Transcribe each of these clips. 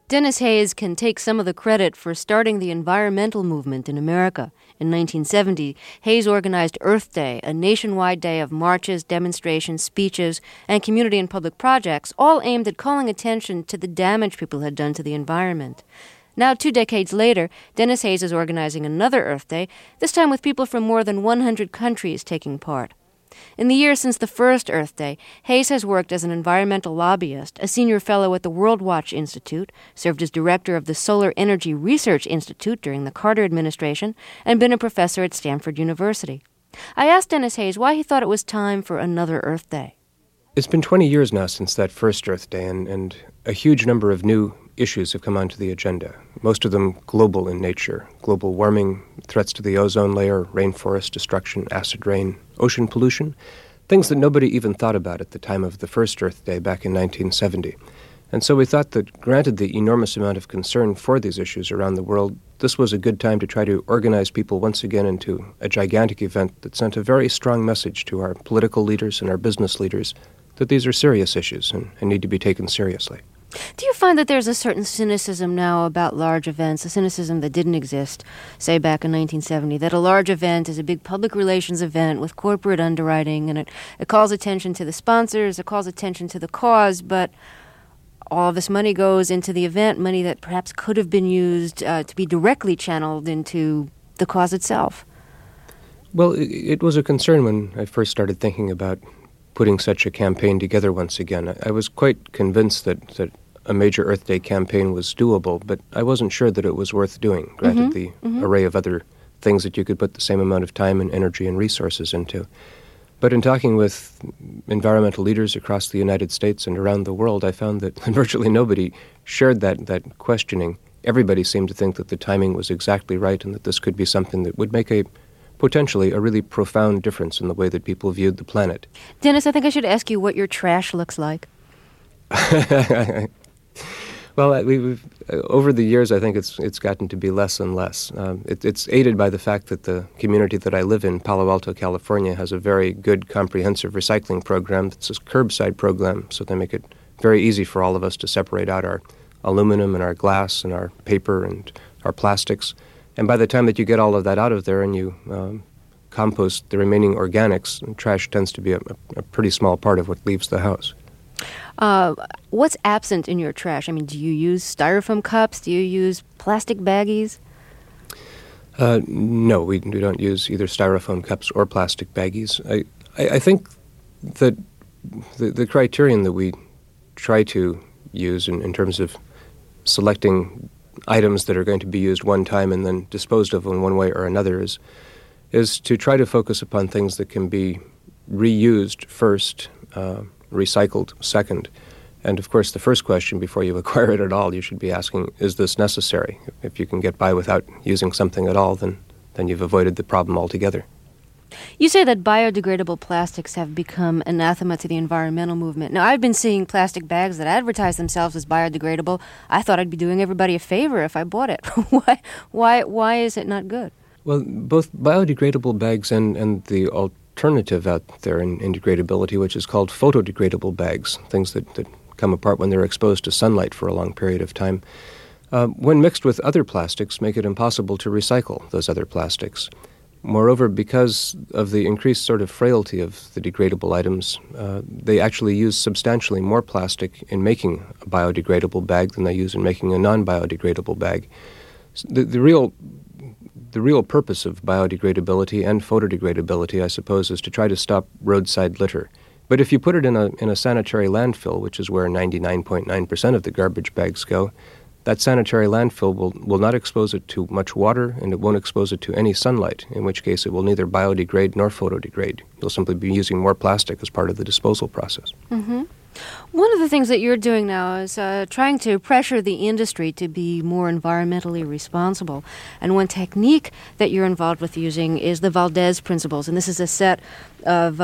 Dennis Hayes can take some of the credit for starting the environmental movement in America. In 1970, Hayes organized Earth Day, a nationwide day of marches, demonstrations, speeches, and community and public projects, all aimed at calling attention to the damage people had done to the environment. Now, 2 decades later, Dennis Hayes is organizing another Earth Day, this time with people from more than 100 countries taking part. In the years since the first Earth Day, Hayes has worked as an environmental lobbyist, a senior fellow at the World Watch Institute, served as director of the Solar Energy Research Institute during the Carter administration, and been a professor at Stanford University. I asked Dennis Hayes why he thought it was time for another Earth Day. It's been 20 years now since that first Earth Day, and a huge number of new issues have come onto the agenda, most of them global in nature. Global warming, threats to the ozone layer, rainforest destruction, acid rain, ocean pollution, things that nobody even thought about at the time of the first Earth Day back in 1970. And so we thought that, granted the enormous amount of concern for these issues around the world, this was a good time to try to organize people once again into a gigantic event that sent a very strong message to our political leaders and our business leaders that these are serious issues and need to be taken seriously. Do you find that there's a certain cynicism now about large events, a cynicism that didn't exist, say, back in 1970, that a large event is a big public relations event with corporate underwriting, and it calls attention to the sponsors, it calls attention to the cause, but all of this money goes into the event, money that perhaps could have been used to be directly channeled into the cause itself? Well, it was a concern when I first started thinking about putting such a campaign together once again. I was quite convinced that a major Earth Day campaign was doable, but I wasn't sure that it was worth doing, granted the array of other things that you could put the same amount of time and energy and resources into. But in talking with environmental leaders across the United States and around the world, I found that virtually nobody shared that questioning. Everybody seemed to think that the timing was exactly right and that this could be something that would make potentially a really profound difference in the way that people viewed the planet. Dennis, I think I should ask you what your trash looks like. Well, we've over the years, I think it's gotten to be less and less. It's aided by the fact that the community that I live in, Palo Alto, California, has a very good comprehensive recycling program. It's a curbside program, so they make it very easy for all of us to separate out our aluminum and our glass and our paper and our plastics. And by the time that you get all of that out of there and you compost the remaining organics, trash tends to be a pretty small part of what leaves the house. What's absent in your trash? I mean, do you use styrofoam cups? Do you use plastic baggies? No, we don't use either styrofoam cups or plastic baggies. I think that the criterion that we try to use in terms of selecting items that are going to be used one time and then disposed of in one way or another is to try to focus upon things that can be reused first, recycled second. And of course, the first question before you acquire it at all, you should be asking, is this necessary? If you can get by without using something at all, then you've avoided the problem altogether. You say that biodegradable plastics have become anathema to the environmental movement. Now, I've been seeing plastic bags that advertise themselves as biodegradable. I thought I'd be doing everybody a favor if I bought it. Why is it not good? Well, both biodegradable bags and the alternative out there in degradability, which is called photodegradable bags, things that come apart when they're exposed to sunlight for a long period of time, when mixed with other plastics, make it impossible to recycle those other plastics. Moreover, because of the increased sort of frailty of the degradable items, they actually use substantially more plastic in making a biodegradable bag than they use in making a non-biodegradable bag. The real purpose of biodegradability and photodegradability, I suppose, is to try to stop roadside litter. But if you put it in a sanitary landfill, which is where 99.9% of the garbage bags go, that sanitary landfill will not expose it to much water, and it won't expose it to any sunlight, in which case it will neither biodegrade nor photodegrade. You'll simply be using more plastic as part of the disposal process. Mm-hmm. One of the things that you're doing now is trying to pressure the industry to be more environmentally responsible. And one technique that you're involved with using is the Valdez Principles. And this is a set of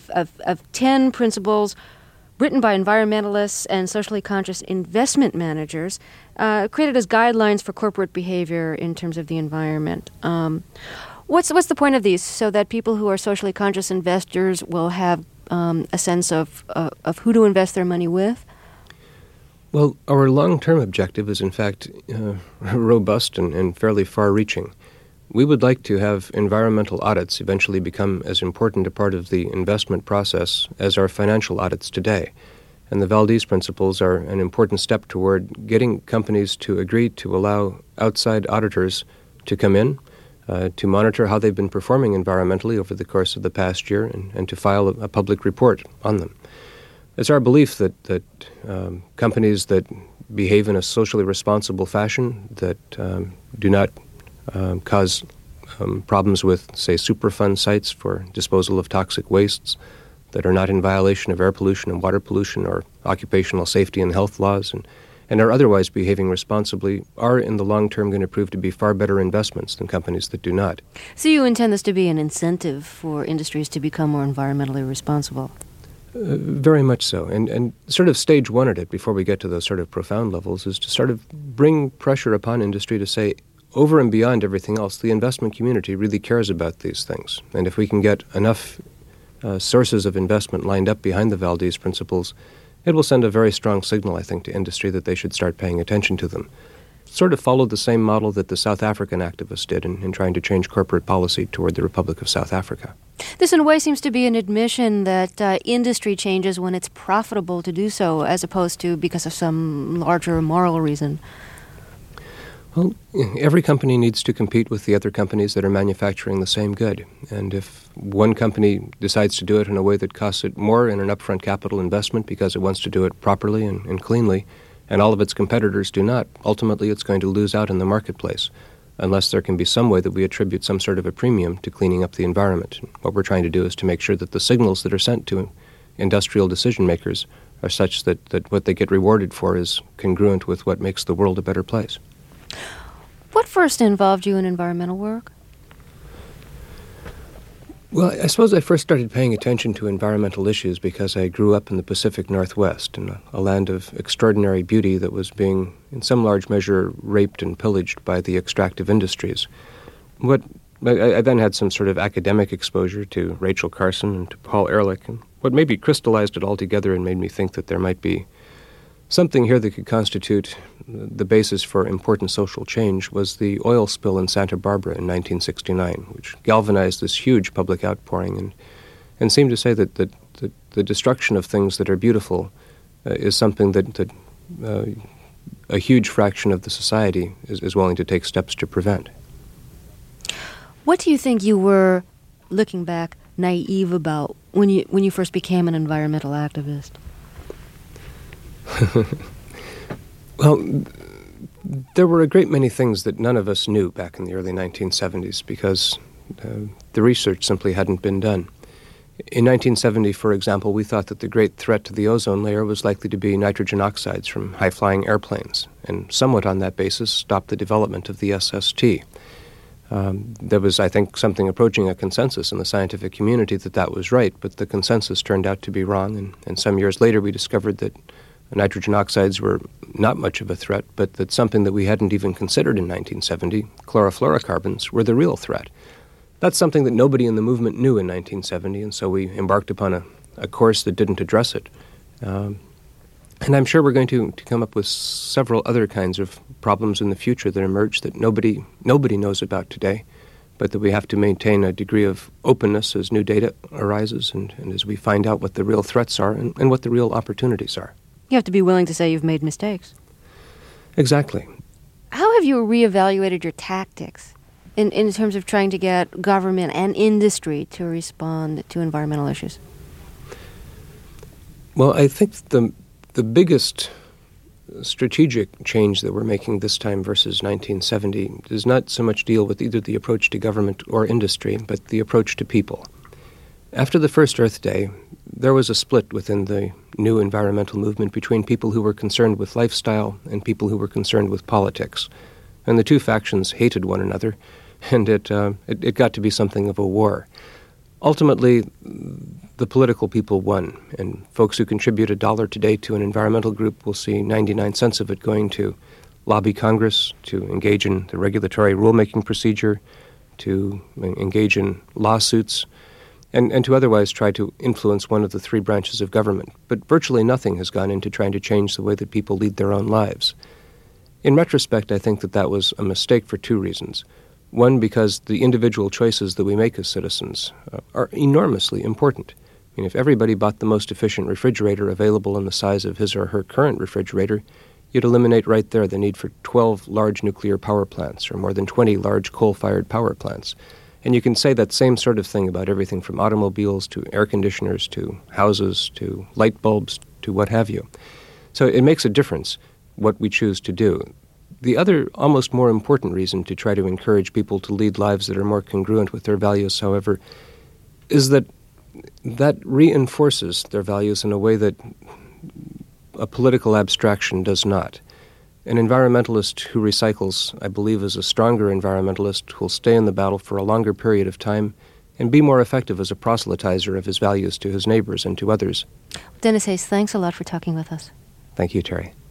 10 principles written by environmentalists and socially conscious investment managers, created as guidelines for corporate behavior in terms of the environment. What's the point of these? So that people who are socially conscious investors will have a sense of who to invest their money with? Well, our long-term objective is, in fact, robust and fairly far-reaching. We would like to have environmental audits eventually become as important a part of the investment process as are financial audits today. And the Valdez Principles are an important step toward getting companies to agree to allow outside auditors to come in, to monitor how they've been performing environmentally over the course of the past year, and to file a public report on them. It's our belief that companies that behave in a socially responsible fashion, that do not cause problems with, say, Superfund sites for disposal of toxic wastes, that are not in violation of air pollution and water pollution or occupational safety and health laws, and are otherwise behaving responsibly, are in the long term going to prove to be far better investments than companies that do not. So you intend this to be an incentive for industries to become more environmentally responsible? Very much so. And sort of stage one at it, before we get to those sort of profound levels, is to sort of bring pressure upon industry to say, over and beyond everything else, the investment community really cares about these things. And if we can get enough sources of investment lined up behind the Valdez Principles, it will send a very strong signal, I think, to industry that they should start paying attention to them. Sort of followed the same model that the South African activists did in trying to change corporate policy toward the Republic of South Africa. This, in a way, seems to be an admission that industry changes when it's profitable to do so, as opposed to because of some larger moral reason. Well, every company needs to compete with the other companies that are manufacturing the same good. And if one company decides to do it in a way that costs it more in an upfront capital investment because it wants to do it properly and cleanly, and all of its competitors do not, ultimately it's going to lose out in the marketplace, unless there can be some way that we attribute some sort of a premium to cleaning up the environment. What we're trying to do is to make sure that the signals that are sent to industrial decision makers are such that what they get rewarded for is congruent with what makes the world a better place. What first involved you in environmental work? Well, I suppose I first started paying attention to environmental issues because I grew up in the Pacific Northwest, in a land of extraordinary beauty that was being, in some large measure, raped and pillaged by the extractive industries. I then had some sort of academic exposure to Rachel Carson and to Paul Ehrlich, and what maybe crystallized it all together and made me think that there might be something here that could constitute the basis for important social change was the oil spill in Santa Barbara in 1969, which galvanized this huge public outpouring and seemed to say that the destruction of things that are beautiful is something that a huge fraction of the society is willing to take steps to prevent. What do you think you were, looking back, naive about when you first became an environmental activist? Well, there were a great many things that none of us knew back in the early 1970s because the research simply hadn't been done. In 1970, for example, we thought that the great threat to the ozone layer was likely to be nitrogen oxides from high-flying airplanes, and somewhat on that basis stopped the development of the SST. There was, I think, something approaching a consensus in the scientific community that was right, but the consensus turned out to be wrong, and some years later we discovered that nitrogen oxides were not much of a threat, but that something that we hadn't even considered in 1970, chlorofluorocarbons, were the real threat. That's something that nobody in the movement knew in 1970, and so we embarked upon a course that didn't address it. And I'm sure we're going to come up with several other kinds of problems in the future that emerge that nobody knows about today, but that we have to maintain a degree of openness as new data arises and as we find out what the real threats are and what the real opportunities are. You have to be willing to say you've made mistakes. Exactly. How have you reevaluated your tactics in terms of trying to get government and industry to respond to environmental issues? Well, I think the biggest strategic change that we're making this time versus 1970 does not so much deal with either the approach to government or industry, but the approach to people. After the first Earth Day, there was a split within the new environmental movement between people who were concerned with lifestyle and people who were concerned with politics. And the two factions hated one another, and it got to be something of a war. Ultimately, the political people won, and folks who contribute $1 today to an environmental group will see 99 cents of it going to lobby Congress, to engage in the regulatory rulemaking procedure, to engage in lawsuits. and to otherwise try to influence one of the three branches of government. But virtually nothing has gone into trying to change the way that people lead their own lives. In retrospect, I think that that was a mistake for two reasons. One, because the individual choices that we make as citizens are enormously important. I mean, if everybody bought the most efficient refrigerator available in the size of his or her current refrigerator, you'd eliminate right there the need for 12 large nuclear power plants or more than 20 large coal-fired power plants. And you can say that same sort of thing about everything from automobiles to air conditioners to houses to light bulbs to what have you. So it makes a difference what we choose to do. The other, almost more important reason to try to encourage people to lead lives that are more congruent with their values, however, is that reinforces their values in a way that a political abstraction does not. An environmentalist who recycles, I believe, is a stronger environmentalist who will stay in the battle for a longer period of time and be more effective as a proselytizer of his values to his neighbors and to others. Denis Hayes, thanks a lot for talking with us. Thank you, Terry.